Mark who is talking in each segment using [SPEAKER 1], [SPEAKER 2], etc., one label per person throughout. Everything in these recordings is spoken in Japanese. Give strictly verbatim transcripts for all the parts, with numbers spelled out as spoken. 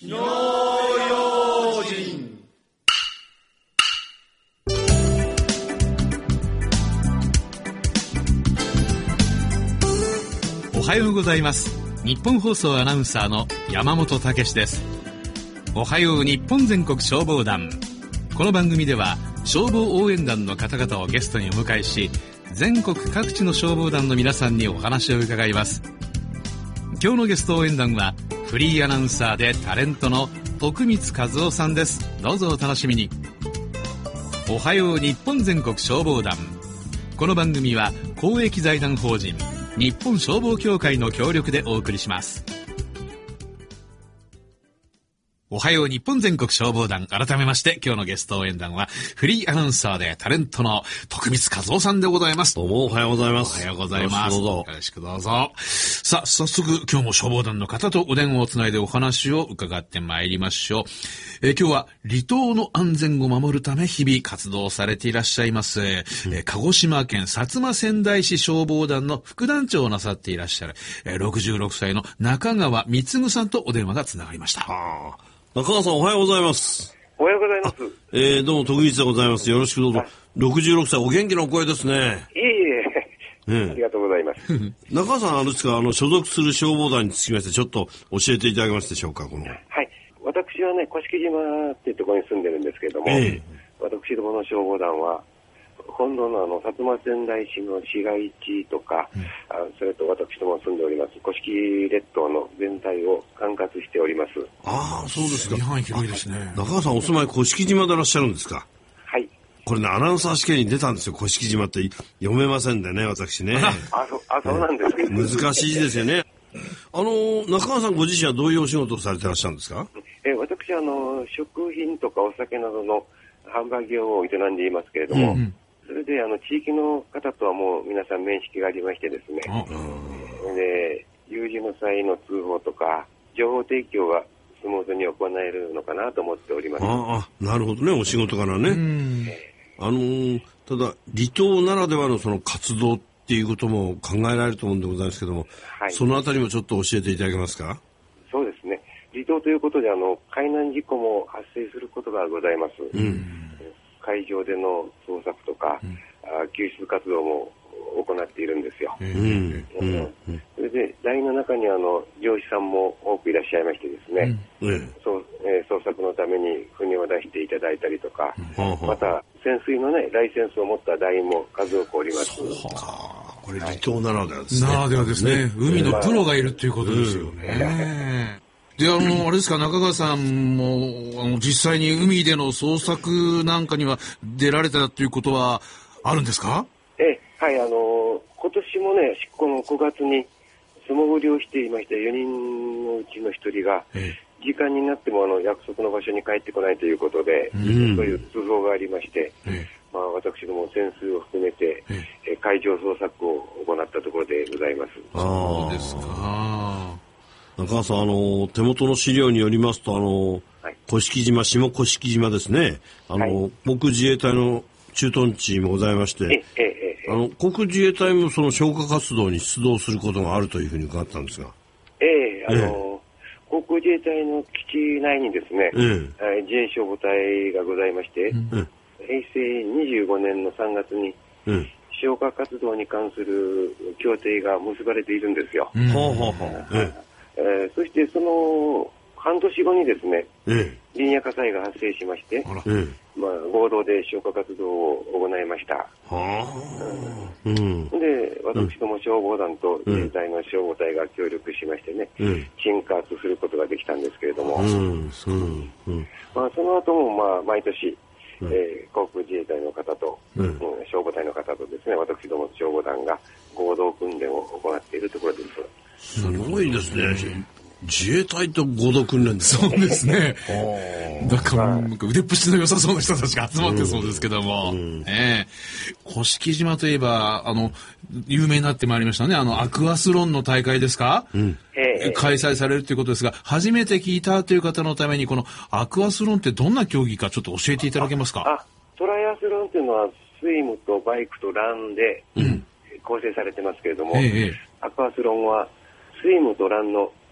[SPEAKER 1] 火の用心。
[SPEAKER 2] おはようございます。日本放送アナウンサーの山本武史です。おはよう日本全国消防団。この番組では消防応援団の方々をゲストにお迎えし、全国各地の消防団の皆さんにお話を伺います。今日のゲスト応援団はフリーアナウンサーでタレントの徳光和夫さんです。どうぞお楽しみに。おはよう日本全国消防団。この番組は公益財団法人日本消防協会の協力でお送りします。おはよう日本全国消防団。改めまして今日のゲスト応援団はフリーアナウンサーでタレントの徳光和夫さんでございます。
[SPEAKER 3] どうもおはようございます。
[SPEAKER 2] おはようございます。よろしくどうぞ。よろしくどうぞ。さあ、早速今日も消防団の方とお電話をつないでお話を伺ってまいりましょう。えー、今日は離島の安全を守るため日々活動されていらっしゃいます、えー、鹿児島県薩摩川内市消防団の副団長をなさっていらっしゃる、えー、ろくじゅうろくさいの中川貢さんとお電話がつながりました。
[SPEAKER 3] あ中川さんおはようございます。
[SPEAKER 4] おはようございます。
[SPEAKER 3] えー、どうも徳光でございます。よろしくどうぞ。ろくじゅうろくさいお元気なお声ですね。
[SPEAKER 4] いえいえ、ね、ありがとうございます。
[SPEAKER 3] 中川さんあれですか、あの所属する消防団につきましてちょっと教えていただけますでしょうか。この
[SPEAKER 4] はい、私はね、甑島っていうところに住んでるんですけれども、えー、私どもの消防団は本土のあの薩摩川内市の市街地とか、うん、あそれと私ども住んでおります甑列島の全体を管轄しております。
[SPEAKER 3] ああ、そうですか。
[SPEAKER 2] 範囲広いですね。
[SPEAKER 3] 中川さんお住まい甑島でいらっしゃるんですか。
[SPEAKER 4] はい。
[SPEAKER 3] これね、アナウンサー試験に出たんですよ。甑島って読めませんでね、私ね。
[SPEAKER 4] あ、そ、あ、そうなんですね。
[SPEAKER 3] 難しいですよね。あの中川さんご自身はどういうお仕事をされてらっしゃるんですか。
[SPEAKER 4] え私はあの食品とかお酒などの販売業を営んでいますけれども、うん、それであの地域の方とはもう皆さん面識がありましてですね、で有事の際の通報とか情報提供がスムーズに行えるのかなと思っております。
[SPEAKER 3] ああ、なるほどね、お仕事からね。うんあのー、ただ離島ならではのその活動っていうことも考えられると思うんでございますけども、はい、そのあたりもちょっと教えていただけますか。
[SPEAKER 4] そうですね、離島ということであの海難事故も発生することがございます。うん海上での捜索とか、うん、あ救出活動も行っているんですよ。うんうんうん、それで隊員の中にあの漁師さんも多くいらっしゃいましてですね、うんうんそうえー、捜索のために船を出していただいたりとか、うん、また潜水のねライセンスを持った隊員も数多くおります。
[SPEAKER 3] そうか、これ離島ならではですね。
[SPEAKER 2] ならではですね。海のプロがいるっていうことですよね。で、あの、あれですか、中川さんも、あの、実際に海での捜索なんかには出られたということはあるんですか？
[SPEAKER 4] え、はい、あの、今年もね、このくがつに素潜りをしていまして、よにんのうちのひとりが、ええ、時間になってもあの、約束の場所に帰ってこないということで、うん、そういう通報がありまして、ええ、まあ、私ども潜水を含めて、ええ、海上捜索を行ったところでございます。
[SPEAKER 2] そうですか。
[SPEAKER 3] 中川さん、あの手元の資料によりますと、あの、はい、甑島、下甑島ですね、あの、はい、航空自衛隊の駐屯地もございまして、えええ、あの航空自衛隊もその消火活動に出動することがあるというふうに伺ったんですが、
[SPEAKER 4] ええ、あの、ええ、航空自衛隊の基地内にですね、ええ、自衛消防隊がございまして、うん、へいせいにじゅうごねんのさんがつに、うん、消火活動に関する協定が結ばれているんですよ。うん、ほうほうほう、えええー、そしてその半年後にですね、ええ、林野火災が発生しまして、ええまあ、合同で消火活動を行いました。はうん、で私ども消防団と自衛隊の消防隊が協力しましてね、うん、鎮火圧することができたんですけれども、うんうんうんまあ、その後もまあ毎年、うんえー、航空自衛隊の方と、うんうん、消防隊の方とですね、私ども消防団が合同訓練を行っているところです。
[SPEAKER 3] すごいですね。自衛隊と合同訓練です
[SPEAKER 2] そうですね。だから腕っぷしの良さそうな人たちが集まってそうですけども、うんうんえー、甑島といえばあの有名になってまいりましたね。あのアクアスロンの大会ですか、うん、開催されるということですが、初めて聞いたという方のためにこのアクアスロンってどんな競技かちょっと教えていただけますか？
[SPEAKER 4] ああトライアスロンというのはスイムとバイクとランで構成されてますけれども、うんええ、アクアスロンはスイムとランの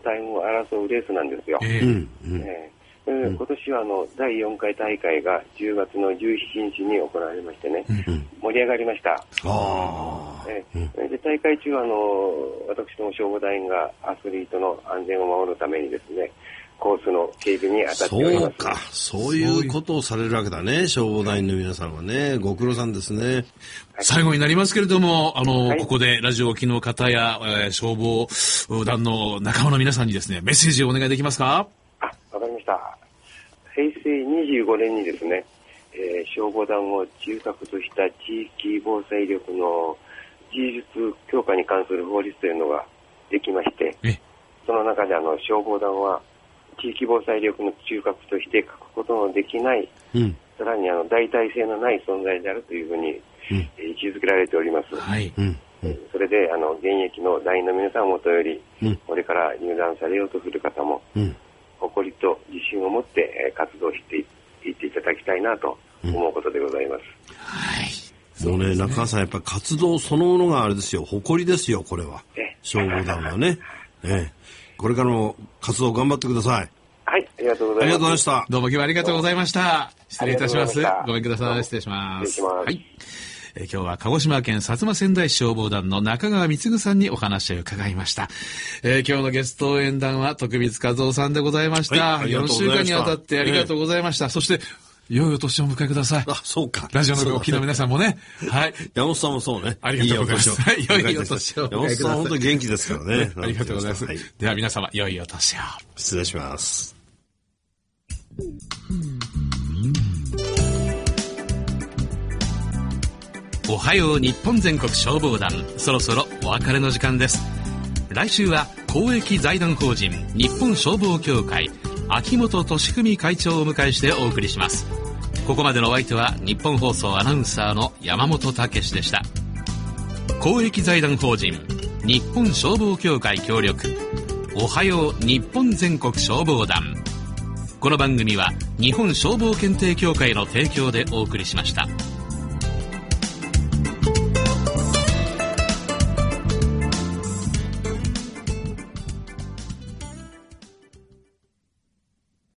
[SPEAKER 4] タイムを争うレースなんですよ。
[SPEAKER 3] えーうん
[SPEAKER 4] えー、今年はあのだいよんかい大会がじゅうがつのじゅうしちにちに行われましてね、うん、盛り上がりました。
[SPEAKER 3] あ
[SPEAKER 4] えー、で大会中はあの私ども消防団員がアスリートの安全を守るためにですね、コースの警備に当たっております。
[SPEAKER 3] そうか、そういうことをされるわけだね、消防団員の皆さんはね。ご苦労さんですね。はい、
[SPEAKER 2] 最後になりますけれども、あの、はい、ここでラジオを機の方や、えー、消防団の仲間の皆さんにですね、メッセージをお願いできますか？
[SPEAKER 4] あ、わかりました。へいせいにじゅうごねんにですね、えー、消防団を中核とした地域防災力の技術強化に関する法律というのができまして、その中であの消防団は地域防災力の中核として書くことのできない、うん、さらにあの代替性のない存在であるというふうに、うん、位置づけられております。
[SPEAKER 2] はいうん
[SPEAKER 4] うん、それであの現役の団員の皆さんもとより、うん、これから入団されようとする方も、うん、誇りと自信を持って活動していっていただきたいなと思うことでございます。
[SPEAKER 2] うん、はい。
[SPEAKER 3] もうね、中川さん、やっぱり活動そのものがあれですよ、誇りですよ、これは。消防団はね。ええこれからも活動頑張ってください。
[SPEAKER 4] はい、ありがとうございます。
[SPEAKER 3] ありがとうございました。
[SPEAKER 2] どうも今日はありがとうございました。失礼いたします。ごめんください。失礼します。
[SPEAKER 4] 失礼します。
[SPEAKER 2] はい。えー、今日は鹿児島県薩摩川内市消防団の中川貢さんにお話を伺いました。えー、今日のゲスト応援団は徳光和夫さんでございました。はい、よんしゅうかんにわたってありがとうございました。えー、そして良いお年をお迎えください。
[SPEAKER 3] あ、そうか。
[SPEAKER 2] ラジオのお聞きの皆さんもね。はい。
[SPEAKER 3] 山本さんもそうね。
[SPEAKER 2] ありがとうございます。はい。良いお年をお迎えください。
[SPEAKER 3] 山本さん本当に元気ですからね。
[SPEAKER 2] ありがとうございます。はい、では皆様、良いお年を。
[SPEAKER 3] 失礼します。
[SPEAKER 2] おはよう日本全国消防団、そろそろお別れの時間です。来週は公益財団法人日本消防協会秋元俊文会長をお迎えしてお送りします。ここまでのお相手は日本放送アナウンサーの山本武史でした。公益財団法人日本消防協会協力、おはよう日本全国消防団。この番組は日本消防検定協会の提供でお送りしました。